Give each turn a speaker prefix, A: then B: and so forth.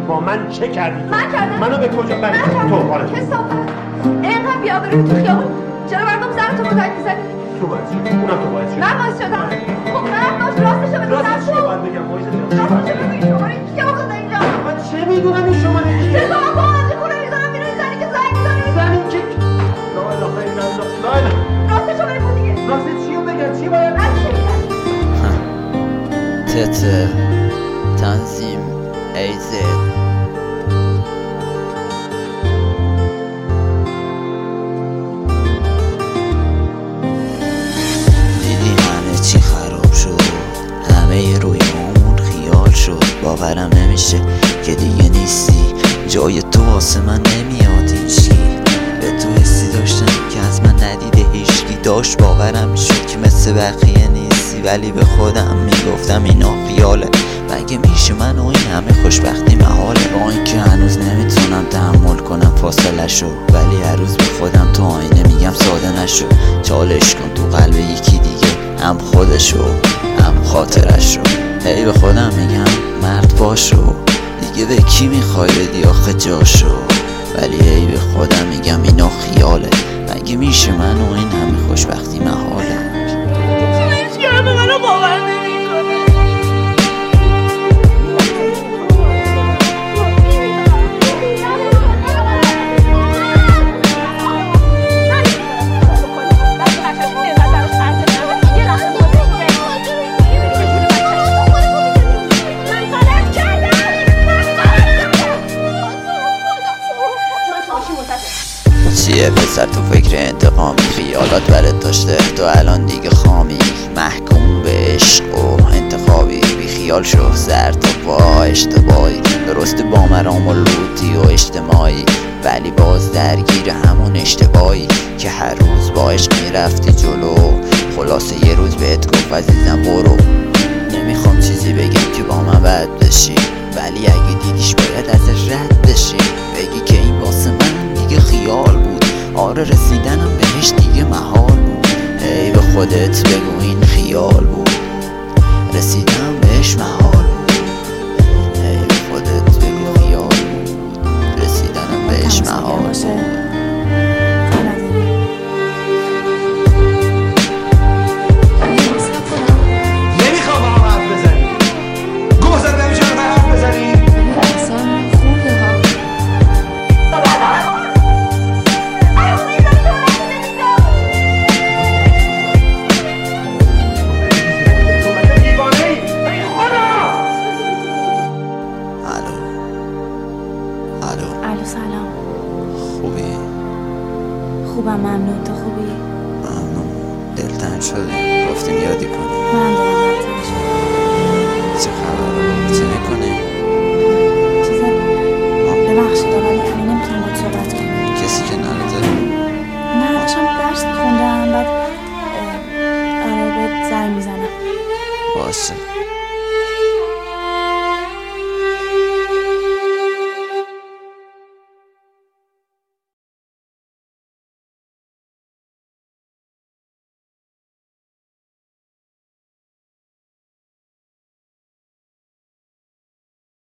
A: با من چه کردی؟
B: من کردم؟
A: منو به کجا بردی؟ تو حالا
B: کسافت اینقدر بی‌آبرویی تو خیابون چرا مردم زن تو مزاحم می‌زنی؟
A: تو باعث شدی؟ اونم تو باعث شدی؟
B: من باعث شدم؟ خب من باش راستشو بگو.
A: راستش چیه باید بگم؟
B: راستشو بگو. این شماره کیه آقا اینجا؟
A: من چه میدونم این شماره کیه؟
B: چه من باهاتی خونه می‌ذارم بیرون زنی که زنگ می‌زنی؟
A: زنی که لا اله الا الله لا اله
B: راستشو بگو دیگه.
A: راست چیو بگم؟ چی باید
C: تتر تنظیم ایزد دیدی همه چی خراب شد، همه روی مامون خیال شد. باورم نمیشه که دیگه نیستی، جای تو واسه من نمیاد هیچکی. به تو حسی داشتم که از من ندیده هیچکی. داشت باورم میشد که مثل بقیه نیستی، ولی به خودم میگفتم اینا خیاله. مگه میشه من و این همه خوشبختی محاله؟ با اینکه هنوز نمیتونم تحمل کنم فاصله شو، ولی هر روز به خودم تو آینه میگم ساده نشو. چالش کن تو قلب یکی دیگه، هم خودشو هم خاطرشو. هی به خودم میگم مرد باشو، دیگه به کی میخوای بدی آخه جاشو؟ ولی هی به خودم میگم اینا خیاله. مگه میشه من و این همه خوشبختی محاله؟
B: هیچ که به منو باور نمی‌کنه.
C: چیه پسر تو فکر انتقامی؟ خیالات برات داشته تو الان دیگه خامی، محکوم به عشق و انتخابی. بی خیال شو سر تا پا اشتباهی، درسته با مرام و لوتی و اجتماعی، ولی باز درگیر همون اشتباهی که هر روز با عشق میرفتی جلو. خلاصه یه روز بهت گفت عزیزم برو. نمیخوام چیزی بگم که با من بد بشی، ولی اگه دیدیش باید ازش رد بشی. بگی که این واسه من دیگه خیال بود، آره رسیدنم بهش دیگه محال بود. ای به خودت بگو این خیال بود، رسیدنم بهش محال بود. ای به خودت بگو خیال بود، رسیدنم بهش محال بود.
A: نمیخوام با هم حرف بزنی. گفتم نمیشه با من حرف بزنی.
D: الو سلام.
C: خوبی؟
D: خوبم ممنون. تو خوبی؟
C: ممنون. دلتنگ شدی گفتیم یادی کنی.
D: من دارم